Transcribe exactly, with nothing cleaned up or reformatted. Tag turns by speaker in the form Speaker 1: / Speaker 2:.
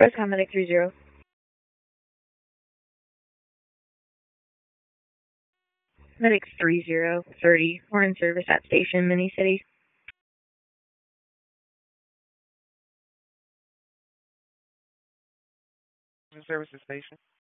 Speaker 1: Rescom Medic three zero. Medic three zero thirty. We're in service at station, Mini City.
Speaker 2: In service at station.